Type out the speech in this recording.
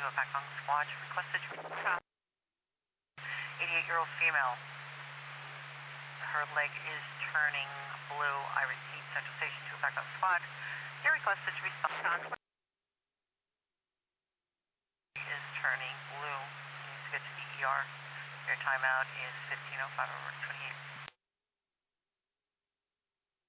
back on squad. Requested 88-year-old female. Her leg is turning blue. I repeat, Central Station 2 back on squad. Your requested to respond. Is turning blue. Needs to get to the ER. Your timeout is 15:05 over 28.